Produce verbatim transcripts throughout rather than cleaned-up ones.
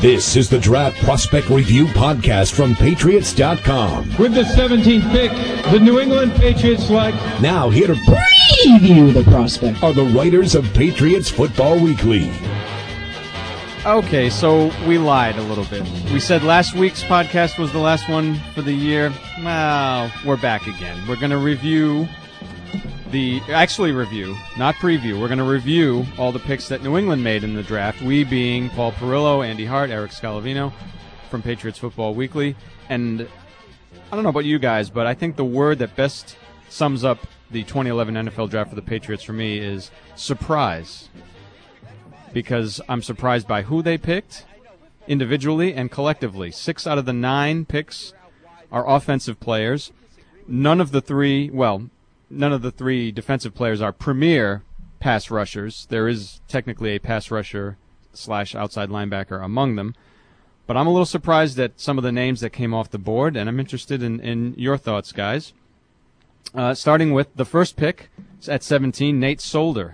This is the Draft Prospect Review Podcast from Patriots dot com. With the seventeenth pick, the New England Patriots select. Now here to preview the prospect are the writers of Patriots Football Weekly. Okay, so we lied a little bit. We said last week's podcast was the last one for the year. Well, we're back again. We're going to review the, actually review, not preview. We're going to review all the picks that New England made in the draft. We being Paul Perillo, Andy Hart, Eric Scalavino from Patriots Football Weekly. And I don't know about you guys, but I think the word that best sums up the twenty eleven N F L draft for the Patriots for me is surprise. Because I'm surprised by who they picked individually and collectively. Six out of the nine picks are offensive players. None of the three, well, none of the three defensive players are premier pass rushers. There is technically a pass rusher slash outside linebacker among them. But I'm a little surprised at some of the names that came off the board, and I'm interested in, in your thoughts, guys. Uh, starting with the first pick at seventeen, Nate Solder.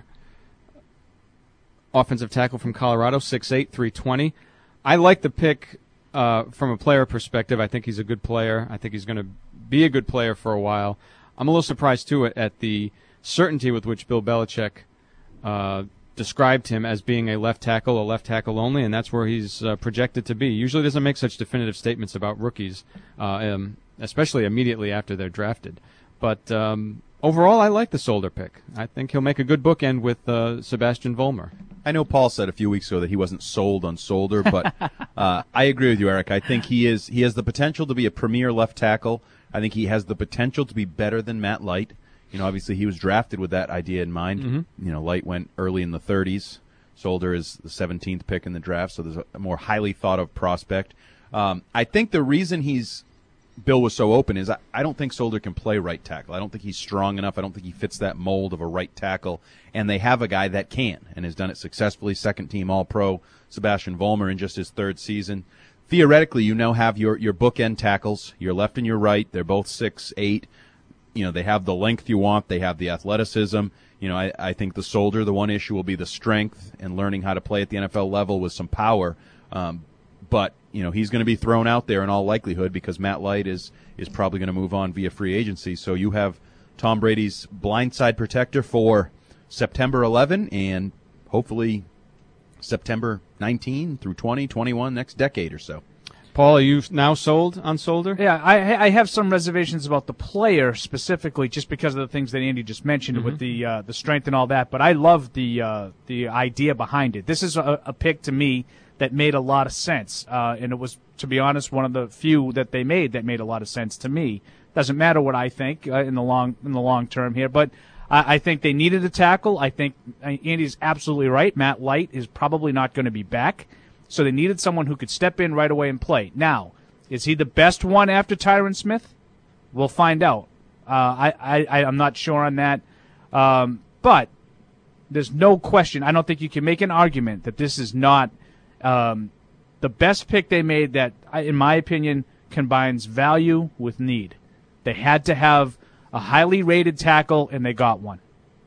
Offensive tackle from Colorado, six eight, three twenty. I like the pick uh, from a player perspective. I think he's a good player. I think he's going to be a good player for a while. I'm a little surprised, too, at the certainty with which Bill Belichick uh, described him as being a left tackle, a left tackle only, and that's where he's uh, projected to be. Usually doesn't make such definitive statements about rookies, uh, um, especially immediately after they're drafted. But um, overall, I like the Solder pick. I think he'll make a good bookend with uh, Sebastian Vollmer. I know Paul said a few weeks ago that he wasn't sold on Solder, but uh, I agree with you, Eric. I think he is. He has the potential to be a premier left tackle. I think he has the potential to be better than Matt Light. You know, obviously he was drafted with that idea in mind. Mm-hmm. You know, Light went early in the thirties. Solder is the seventeenth pick in the draft, so there's a more highly thought of prospect. Um, I think the reason he's Bill was so open is I, I don't think Solder can play right tackle. I don't think he's strong enough. I don't think he fits that mold of a right tackle. And they have a guy that can and has done it successfully, second-team All-Pro, Sebastian Vollmer in just his third season. Theoretically, you now have your, your bookend tackles, your left and your right. They're both six eight. You know, they have the length you want. They have the athleticism. You know, I, I think the Solder, the one issue will be the strength and learning how to play at the N F L level with some power. Um, but, you know, he's going to be thrown out there in all likelihood because Matt Light is, is probably going to move on via free agency. So you have Tom Brady's blindside protector for September eleventh and hopefully September nineteenth through twenty, twenty-one, next decade or so. Paul, are you now sold on Solder? Yeah, I, I have some reservations about the player specifically, just because of the things that Andy just mentioned mm-hmm. with the uh, the strength and all that. But I love the uh, the idea behind it. This is a, a pick to me that made a lot of sense, uh, and it was, to be honest, one of the few that they made that made a lot of sense to me. Doesn't matter what I think uh, in the long in the long term here, but I, I think they needed a tackle. I think Andy's absolutely right. Matt Light is probably not going to be back. So they needed someone who could step in right away and play. Now, is he the best one after Tyron Smith? We'll find out. Uh, I, I, I'm not sure on that. Um, but there's no question. I don't think you can make an argument that this is not um, the best pick they made that, in my opinion, combines value with need. They had to have a highly rated tackle, and they got one.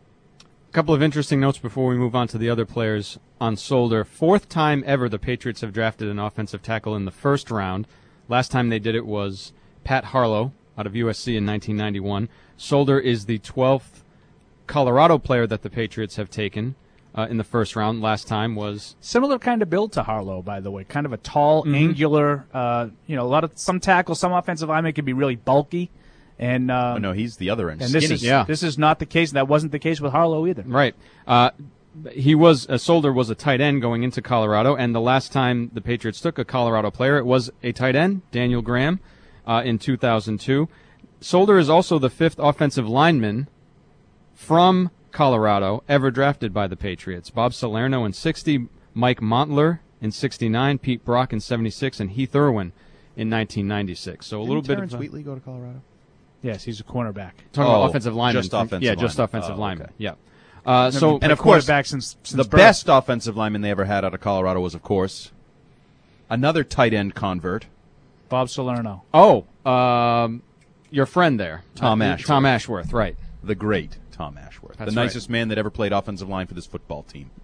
A couple of interesting notes before we move on to the other players on Solder. Fourth time ever the Patriots have drafted an offensive tackle in the first round. Last time they did it was Pat Harlow out of U S C in nineteen ninety-one. Solder is the twelfth Colorado player that the Patriots have taken uh, in the first round. Last time was similar kind of build to Harlow, by the way. Kind of a tall, mm-hmm. angular. Uh, you know, a lot of some tackles, some offensive linemen can be really bulky. And uh, oh, no, he's the other end. And skinny. this is yeah. this is not the case. That wasn't the case with Harlow either. Right. Uh, he was uh, Solder was a tight end going into Colorado, and the last time the Patriots took a Colorado player, it was a tight end, Daniel Graham, uh, in two thousand two. Solder is also the fifth offensive lineman from Colorado ever drafted by the Patriots. Bob Salerno in sixty, Mike Montler in sixty-nine, Pete Brock in seventy-six, and Heath Irwin in nineteen ninety-six. So a Didn't little Terrence bit of Wheatley go to Colorado? Yes, he's a cornerback. Talking oh, about offensive lineman. Just offensive Yeah, lineman. just offensive oh, lineman. okay. Yeah. Uh, so and of course, since, since the birth. best offensive lineman they ever had out of Colorado was, of course, another tight end convert, Bob Salerno. Oh, um, your friend there, Tom uh, Ashworth. Tom Ashworth, right? The great Tom Ashworth, That's the nicest right. man that ever played offensive line for this football team.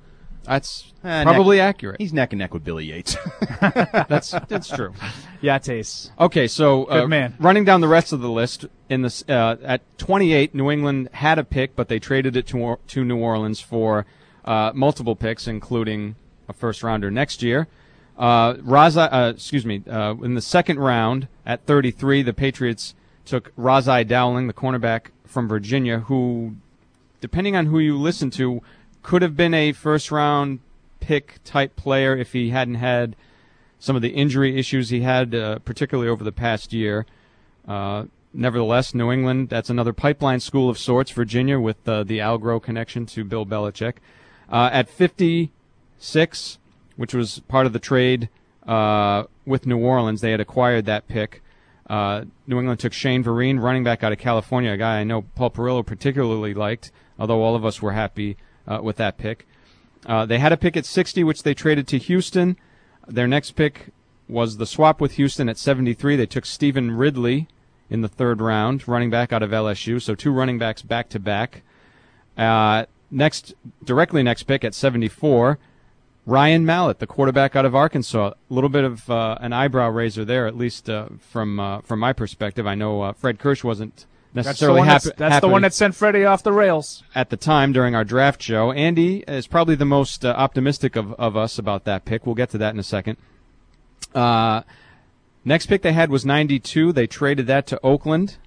That's Eh, probably neck- accurate. He's neck and neck with Billy Yates. That's that's true. Yates. Okay, so uh, Good man. running down the rest of the list, in this uh, at twenty-eight, New England had a pick, but they traded it to to New Orleans for uh, multiple picks, including a first rounder next year. Uh, Raza, uh, excuse me, uh, in the second round at thirty-three, the Patriots took Razai Dowling, the cornerback from Virginia, who, depending on who you listen to, could have been a first-round pick type player if he hadn't had some of the injury issues he had, uh, particularly over the past year. Uh, nevertheless, New England, that's another pipeline school of sorts, Virginia, with uh, the Algro connection to Bill Belichick. Uh, at fifty-six, which was part of the trade uh, with New Orleans, they had acquired that pick. Uh, New England took Shane Vereen, running back out of California, a guy I know Paul Perillo particularly liked, although all of us were happy uh, with that pick. Uh, they had a pick at sixty, which they traded to Houston. Their next pick was the swap with Houston at seventy-three. They took Stephen Ridley in the third round, running back out of L S U, so two running backs back-to-back. Uh, next, directly next pick at seventy-four, Ryan Mallett, the quarterback out of Arkansas. A little bit of uh, an eyebrow raiser there, at least uh, from uh, from my perspective. I know uh, Fred Kirsch wasn't necessarily that's the one happy. that's, that's happy the one that sent Freddie off the rails at the time during our draft show. Andy is probably the most uh, optimistic of, of us about that pick. We'll get to that in a second. Uh, next pick they had was ninety-two. They traded that to Oakland.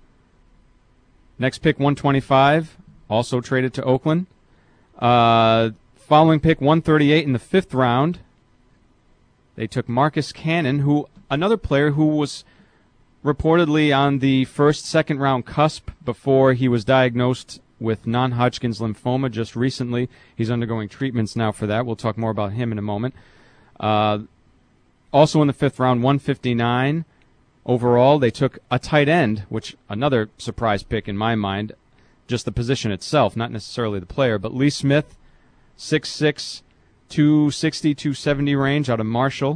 Next pick, one twenty-five, also traded to Oakland. Uh, following pick, one thirty-eight in the fifth round, they took Marcus Cannon, who another player who was reportedly on the first, second round cusp before he was diagnosed with non-Hodgkin's lymphoma just recently. He's undergoing treatments now for that. We'll talk more about him in a moment. Uh, also in the fifth round, one fifty-nine overall, they took a tight end, which another surprise pick in my mind, just the position itself, not necessarily the player, but Lee Smith, six six, two sixty, two seventy range out of Marshall.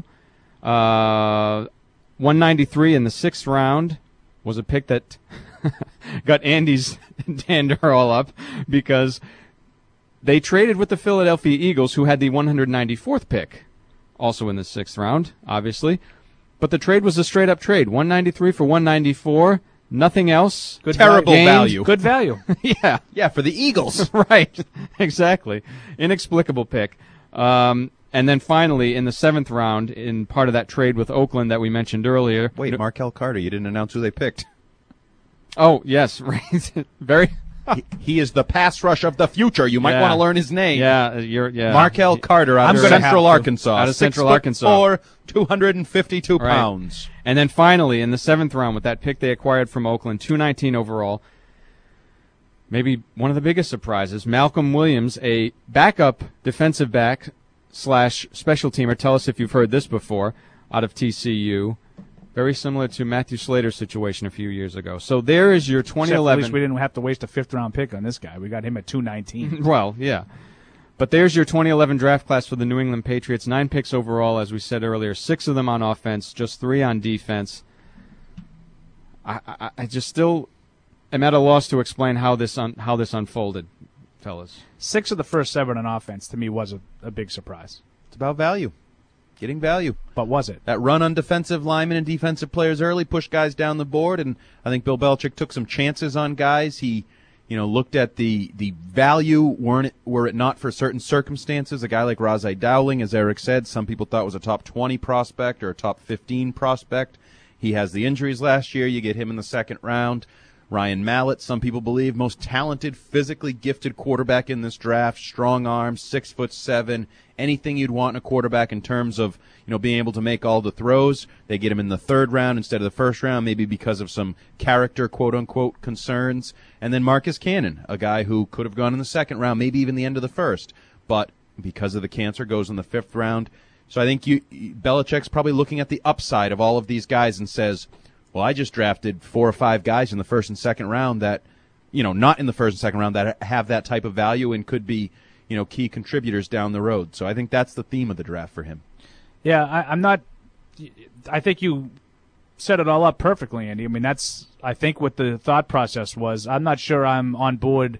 Uh, one ninety-three in the sixth round was a pick that got Andy's dander all up because they traded with the Philadelphia Eagles, who had the one hundred ninety-fourth pick, also in the sixth round, obviously. But the trade was a straight-up trade, one ninety-three for one ninety-four, nothing else. Good Terrible gained. value. Good value. yeah. Yeah, for the Eagles. Right, exactly. Inexplicable pick. Um, and then finally, in the seventh round, in part of that trade with Oakland that we mentioned earlier. Wait, Markel Carter, you didn't announce who they picked. Oh, yes, right. Very. he, he is the pass rush of the future. You might Yeah. want to learn his name. Yeah, you're, yeah. Markel Carter out I'm of gonna Central have to. Arkansas. Out of Six Central foot Arkansas. Four, two hundred fifty-two Right. pounds. And then finally, in the seventh round, with that pick they acquired from Oakland, two nineteen overall, maybe one of the biggest surprises, Malcolm Williams, a backup defensive back slash special teamer. Tell us if you've heard this before, out of T C U. Very similar to Matthew Slater's situation a few years ago. So there is your twenty eleven. Except at least we didn't have to waste a fifth-round pick on this guy. We got him at two nineteen. Well, yeah. But there's your twenty eleven draft class for the New England Patriots. Nine picks overall, as we said earlier. Six of them on offense, just three on defense. I, I, I just still am at a loss to explain how this un, how this unfolded, fellas. Six of the first seven on offense, to me, was a, a big surprise. It's about value. Getting value. But was it? That run on defensive linemen and defensive players early pushed guys down the board, and I think Bill Belichick took some chances on guys. He, you know, looked at the the value, weren't it, were it not for certain circumstances. A guy like Razai Dowling, as Eric said, some people thought was a top twenty prospect or a top fifteen prospect. He has the injuries last year. You get him in the second round. Ryan Mallett, some people believe, most talented, physically gifted quarterback in this draft. Strong arms, six foot seven. Anything you'd want in a quarterback in terms of, you know, being able to make all the throws. They get him in the third round instead of the first round, maybe because of some character, quote unquote, concerns. And then Marcus Cannon, a guy who could have gone in the second round, maybe even the end of the first, but because of the cancer, goes in the fifth round. So I think you, Belichick's probably looking at the upside of all of these guys and says, well, I just drafted four or five guys in the first and second round that, you know, not in the first and second round that have that type of value and could be, you know, key contributors down the road. So I think that's the theme of the draft for him. Yeah, I, I'm not – I think you set it all up perfectly, Andy. I mean, that's – I think what the thought process was. I'm not sure I'm on board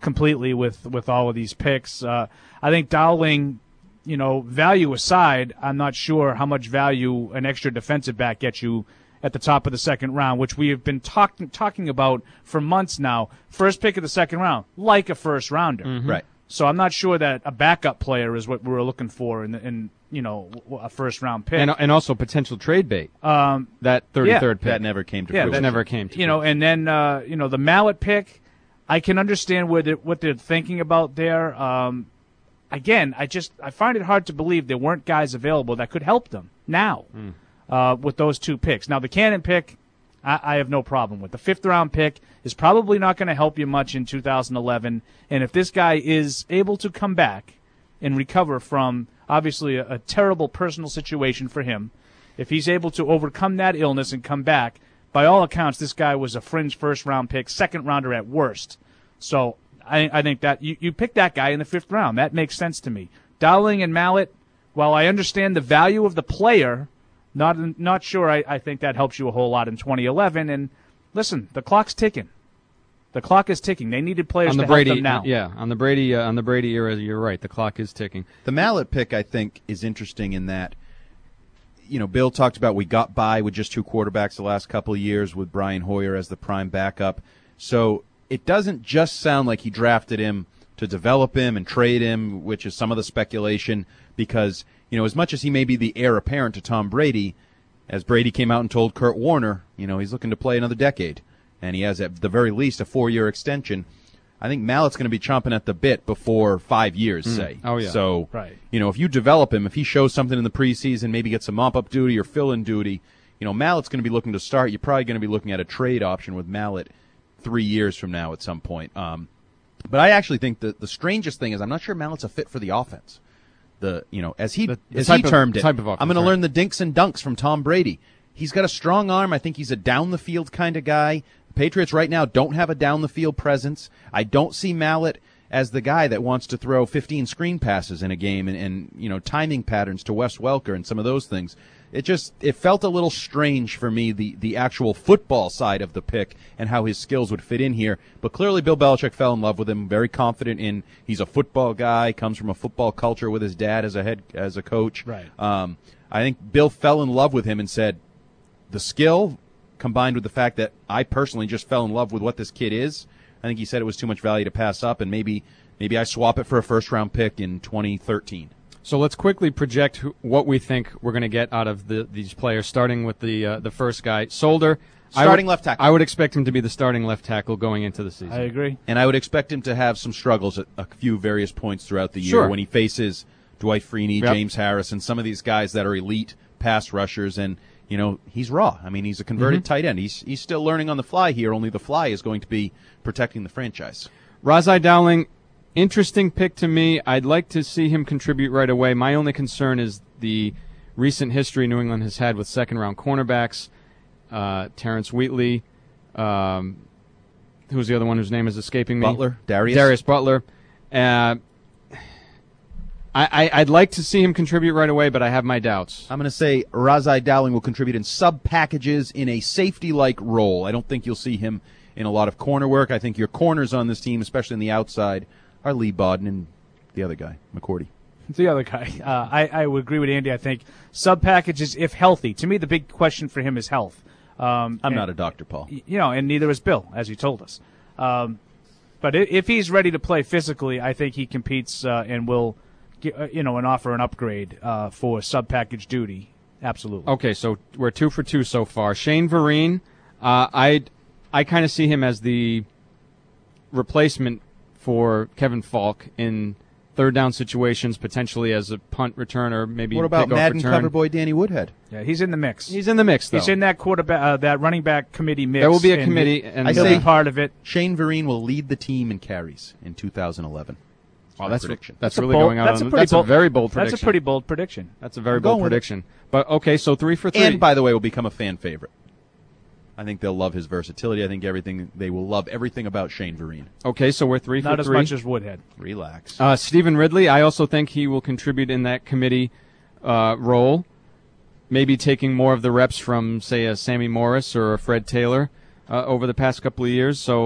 completely with, with all of these picks. Uh, I think Dowling, you know, value aside, I'm not sure how much value an extra defensive back gets you at the top of the second round, which we have been talking talking about for months now. First pick of the second round, like a first rounder. Mm-hmm. Right. So I'm not sure that a backup player is what we're looking for in, in you know, a first round pick. And, and also potential trade bait. Um, that thirty-third yeah. pick. That never came to Yeah, fruition. That never came to You know, and then, uh, you know, the Mallett pick, I can understand where they, what they're thinking about there. Um, again, I just I find it hard to believe there weren't guys available that could help them now Mm. uh, with those two picks. Now, the Cannon pick, I, I have no problem with. The fifth round pick is probably not going to help you much in two thousand eleven. And if this guy is able to come back and recover from obviously a, a terrible personal situation for him, if he's able to overcome that illness and come back, by all accounts, this guy was a fringe first round pick, second rounder at worst. So I, I think that you, you pick that guy in the fifth round. That makes sense to me. Dowling and Mallett, while I understand the value of the player, not not sure I, I think that helps you a whole lot in twenty eleven. And listen, the clock's ticking. The clock is ticking. They needed players on the to Brady, help them now. Yeah, on the Brady uh, on the Brady era, you're right. The clock is ticking. The Mallett pick, I think, is interesting in that, you know, Bill talked about we got by with just two quarterbacks the last couple of years with Brian Hoyer as the prime backup. So it doesn't just sound like he drafted him to develop him and trade him, which is some of the speculation, because, you know, as much as he may be the heir apparent to Tom Brady, as Brady came out and told Kurt Warner, you know, he's looking to play another decade. And he has, at the very least, a four-year extension. I think Mallett's going to be chomping at the bit before five years, Mm. say. Oh, yeah. So, Right. you know, if you develop him, if he shows something in the preseason, maybe gets some mop-up duty or fill-in duty, you know, Mallett's going to be looking to start. You're probably going to be looking at a trade option with Mallett three years from now at some point. Um, but I actually think that the strangest thing is I'm not sure Mallett's a fit for the offense. The you know, as he The- the as he type of- termed it, type of offense, I'm going to right. learn the dinks and dunks from Tom Brady. He's got a strong arm. I think he's a down-the-field kind of guy. The Patriots right now don't have a down-the-field presence. I don't see Mallett as the guy that wants to throw fifteen screen passes in a game and, and you know, timing patterns to Wes Welker and some of those things. It just it felt a little strange for me, the, the actual football side of the pick and how his skills would fit in here. But clearly Bill Belichick fell in love with him, very confident in he's a football guy, comes from a football culture with his dad as a head as a coach. Right. Um, I think Bill fell in love with him and said, the skill combined with the fact that I personally just fell in love with what this kid is, I think he said it was too much value to pass up, and maybe maybe I swap it for a first-round pick in twenty thirteen. So let's quickly project who, what we think we're going to get out of the, these players, starting with the uh, the first guy, Solder. I Starting would, left tackle. I would expect him to be the starting left tackle going into the season. I agree. And I would expect him to have some struggles at a few various points throughout the year Sure. when he faces Dwight Freeney, Yep. James Harris, and some of these guys that are elite pass rushers. And, you know, he's raw. I mean, he's a converted Mm-hmm. tight end. He's he's still learning on the fly here, only the fly is going to be protecting the franchise. Razai Dowling, interesting pick to me. I'd like to see him contribute right away. My only concern is the recent history New England has had with second-round cornerbacks. Uh, Terrence Wheatley, um, who's the other one whose name is escaping me? Butler, Darius. Darius Butler. Uh, I, I, I'd like to see him contribute right away, but I have my doubts. I'm going to say Razai Dowling will contribute in sub-packages in a safety-like role. I don't think you'll see him in a lot of corner work. I think your corners on this team, especially on the outside, are Lee Bodden and the other guy, McCourty. The other guy. Uh, I, I would agree with Andy. I think sub-packages, if healthy. To me, the big question for him is health. Um, I'm and- not a doctor, Paul. You know, and neither is Bill, as he told us. Um, but i- if he's ready to play physically, I think he competes uh, and will, get, uh, you know, and offer an upgrade uh, for sub-package duty. Absolutely. Okay, so we're two for two so far. Shane Vereen, uh, I I kind of see him as the replacement for Kevin Falk in third down situations, potentially as a punt returner, maybe What about kickoff Madden return. cover boy Danny Woodhead? Yeah, he's in the mix. He's in the mix, though. He's in that quarterback, uh, that running back committee mix. There will be a and committee, he- and I he'll say- be part of it. Shane Vereen will lead the team in carries in two thousand eleven. Oh, my that's prediction. That's, a really bold- going out. That's on, a pretty that's bold, a very bold prediction. That's a pretty bold prediction. That's a very I'm bold going with it. prediction. But okay, so three for three. And, by the way, will become a fan favorite. I think they'll love his versatility. I think everything they will love everything about Shane Vereen. okay, so we're three Not for as three. much as Woodhead. Relax. Uh, Stephen Ridley, I also think he will contribute in that committee uh, role, maybe taking more of the reps from, say, a Sammy Morris or a Fred Taylor uh, over the past couple of years. So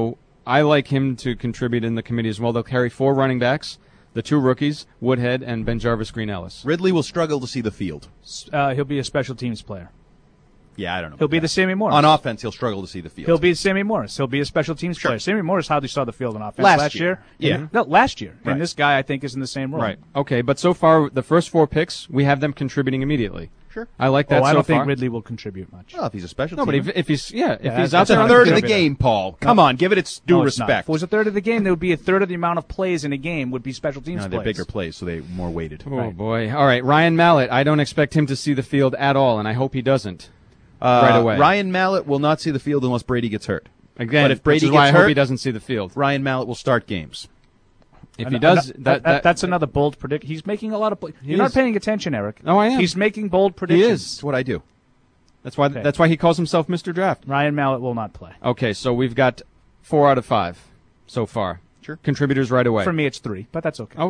I like him to contribute in the committee as well. They'll carry four running backs, the two rookies, Woodhead and Ben Jarvis Green Ellis. Ridley will struggle to see the field. Uh, he'll be a special teams player. Yeah, I don't know. He'll be that. the Sammy Morris. On offense, he'll struggle to see the field. He'll be Sammy Morris. He'll be a special teams Sure. player. Sammy Morris hardly saw the field on offense Last last, year. year. Yeah. And- no, last year. Right. And this guy, I think, is in the same role. Right. Okay, but so far, the first four picks, we have them contributing immediately. Sure. I like that Oh, I so don't far. think Ridley will contribute much. Well, if he's a special No, but teamer. if, if he's yeah, if Yeah, he's that's out That's there a on third the of the field, game, Paul. Come on, give it its due No, it's not. respect. If it was a third of the game, there would be a third of the amount of plays in a game would be special teams No, they're plays. bigger plays, so they're more weighted. Oh Right. boy! All right, Ryan Mallett. I don't expect him to see the field at all, and I hope he doesn't. Uh, right away. Ryan Mallett will not see the field unless Brady gets hurt. Again, But if Brady which is why gets I hope hurt- he doesn't see the field. Ryan Mallett will start games. If And- he does, and that, that that's another bold prediction. He's making a lot of. Pl- He You're not is. paying attention, Eric. No, I am. He's making bold he predictions. is. That's what I do. That's why. Okay. That's why he calls himself Mister Draft. Ryan Mallett will not play. Okay, so we've got four out of five so far. Sure. Contributors right away. For me, it's three, but that's okay. Oh,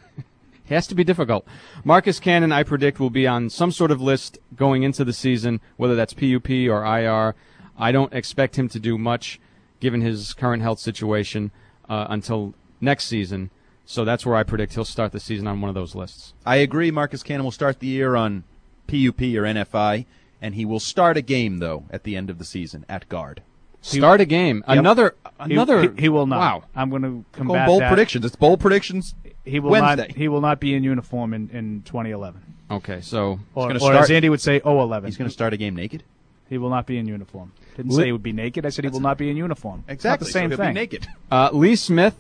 it has to be difficult. Marcus Cannon, I predict, will be on some sort of list going into the season, whether that's P U P or I R. I don't expect him to do much, given his current health situation, uh, until next season. So that's where I predict he'll start the season on one of those lists. I agree Marcus Cannon will start the year on P U P or N F I, and he will start a game, though, at the end of the season at guard. Start a game. Yep. Another. He- Another. He, he will not. Wow. I'm going to Going combat bold that. predictions. It's bold predictions. He will Wednesday. not. He will not be in uniform in, in twenty eleven. Okay, so Or, gonna or start- as Andy would say, oh eleven. He's going to start a game naked? He will not be in uniform. Didn't Li- say he would be naked. I said he will not be in uniform. It's not the So same he'll thing. be naked. uh, Lee Smith.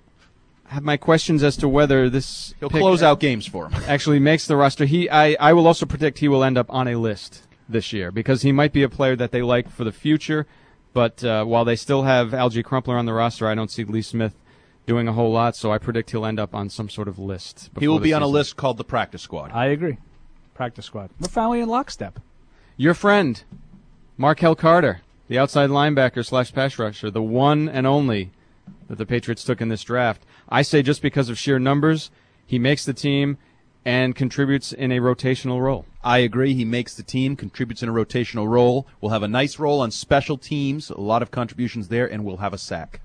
I have my questions as to whether this He'll pick close out games for him. actually makes the roster. He, I, I will also predict he will end up on a list this year because he might be a player that they like for the future. But uh, while they still have Algie Crumpler on the roster, I don't see Lee Smith doing a whole lot. So I predict he'll end up on some sort of list. He will before the be on a season. list called the practice squad. I agree. Practice squad. We're finally in lockstep. Your friend, Markel Carter, the outside linebacker slash pass rusher, the one and only that the Patriots took in this draft. I say just because of sheer numbers, he makes the team and contributes in a rotational role. I agree. He makes the team, contributes in a rotational role. We'll have a nice role on special teams, a lot of contributions there, and we'll have a sack.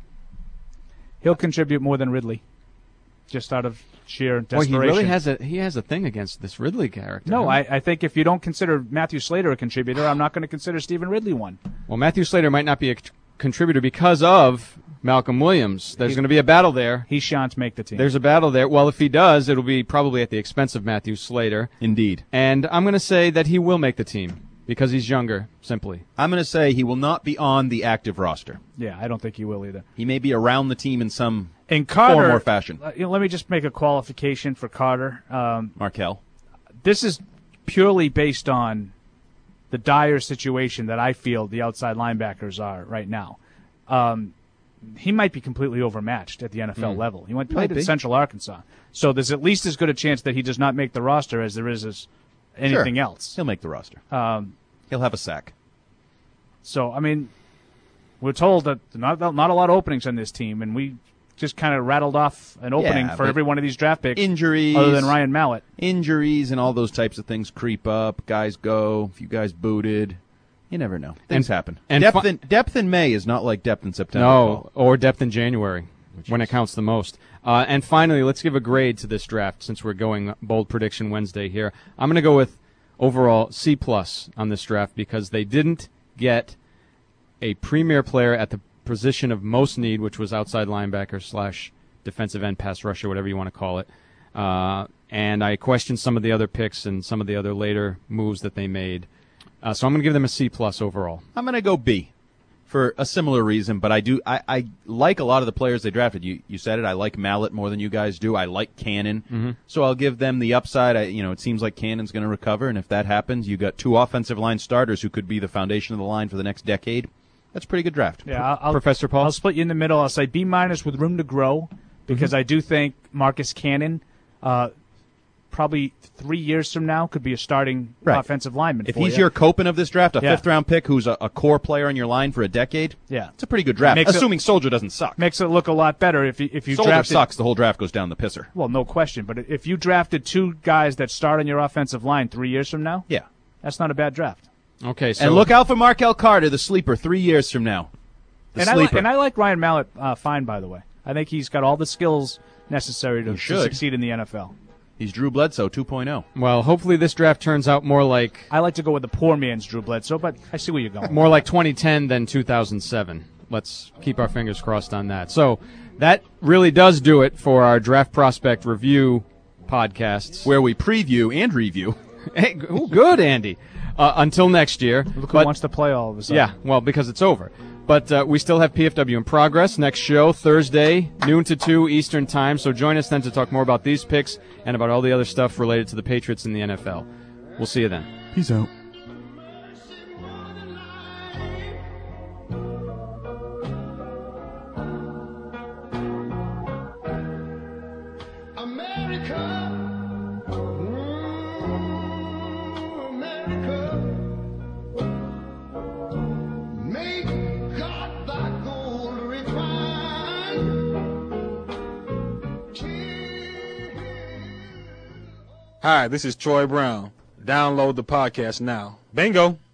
He'll contribute more than Ridley, just out of sheer Boy, desperation. he really has a he has a thing against this Ridley character. No, huh? I, I think if you don't consider Matthew Slater a contributor, I'm not going to consider Stephen Ridley one. Well, Matthew Slater might not be a c- contributor because of Malcolm Williams. There's He- going to be a battle there. He shan't make the team. There's a battle there. Well, if he does, it'll be probably at the expense of Matthew Slater. Indeed. And I'm going to say that he will make the team because he's younger, simply. I'm going to say he will not be on the active roster. yeah, I don't think he will either. He may be around the team in some And Carter, form or fashion. uh, you know, let me just make a qualification for Carter. Um, Markel. this is purely based on the dire situation that I feel the outside linebackers are right now. Um, he might be completely overmatched at the N F L level. He went played Might at be. Central Arkansas, so there's at least as good a chance that he does not make the roster as there is as anything Sure. else. He'll make the roster. Um, He'll have a sack. so I mean, we're told that not not a lot of openings on this team, and we just kind of rattled off an opening Yeah, for but every one of these draft picks, Injuries. other than Ryan Mallett. Injuries and all those types of things creep up. Guys go. A few guys booted. You never know. Things And- happen. and depth, fu- in, depth in May is not like depth in September. No, Paul. or depth in January when it counts the most. Uh, and finally, let's give a grade to this draft since we're going bold prediction Wednesday here. I'm going to go with overall C plus on this draft because they didn't get a premier player at the position of most need, which was outside linebacker slash defensive end, pass rusher, whatever you want to call it. Uh, and I questioned some of the other picks and some of the other later moves that they made. Uh, so I'm going to give them a C plus overall. I'm going to go B for a similar reason, but I do I, I like a lot of the players they drafted. You you said it. I like Mallett more than you guys do. I like Cannon, Mm-hmm. so I'll give them the upside. I, you know, it seems like Cannon's going to recover, and if that happens, you got two offensive line starters who could be the foundation of the line for the next decade. That's a pretty good draft. Yeah, I'll, I'll, Professor Paul? I'll split you in the middle. I'll say B minus with room to grow because Mm-hmm. I do think Marcus Cannon, uh, probably three years from now, could be a starting Right. offensive lineman. If for he's you. your Copen of this draft, a Yeah. fifth round pick who's a, a core player on your line for a decade, yeah, it's a pretty good draft. Makes it- Assuming Soldier doesn't suck. makes it look a lot better if you if you Soldier drafted. sucks, the whole draft goes down the pisser. Well, no question. But if you drafted two guys that start on your offensive line three years from now, Yeah. that's not a bad draft. Okay, so And look out for Markel Carter, the sleeper, three years from now. The and I li- sleeper. and I like Ryan Mallett uh, fine, by the way. I think he's got all the skills necessary to, He to should. succeed in the N F L. He's Drew Bledsoe two point oh. Well, hopefully this draft turns out more like I like to go with the poor man's Drew Bledsoe, but I see where you're going. more like twenty ten than two thousand seven. Let's keep our fingers crossed on that. So that really does do it for our draft prospect review podcasts. Where we preview and review. Hey, ooh, good, Andy. Uh, until next year. Look who But- wants to play all of a sudden. Yeah, well, because it's over. But uh, we still have P F W in progress. Next show, Thursday, noon to two Eastern Time. So join us then to talk more about these picks and about all the other stuff related to the Patriots and the N F L. We'll see you then. Peace out. America, ooh, America, make God thy gold refine. Hi, this is Troy Brown. Download the podcast now. Bingo.